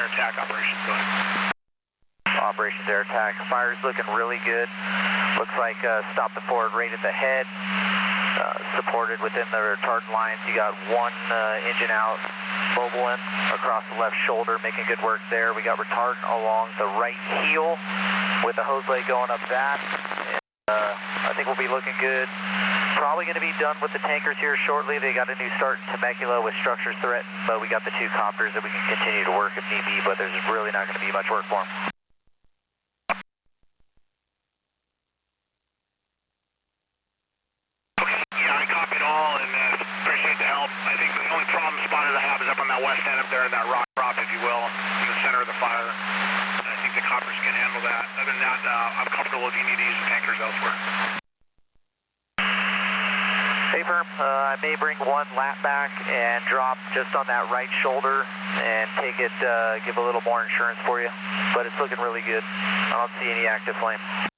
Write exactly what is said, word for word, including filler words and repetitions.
attack operations going? Operations Air Attack. Fire's looking really good. Looks like uh, stop the forward right at the head. Uh, supported within the retardant lines. You got one uh, engine out, mobile in across the left shoulder, making good work there. We got retardant along the right heel with the hose blade going up that. And, uh, I think we'll be looking good. Probably going to be done with the tankers here shortly. They got a new start in Temecula with structures threatened, but we got the two copters that we can continue to work if need be, but there's really not going to be much work for them. West end up there, that rock drop, if you will, in the center of the fire. I think the coppers can handle that. Other than that, uh, I'm comfortable if you need to use the tankers elsewhere. Hey, Firm, uh, I may bring one lap back and drop just on that right shoulder and take it, uh, give a little more insurance for you, but it's looking really good. I don't see any active flame.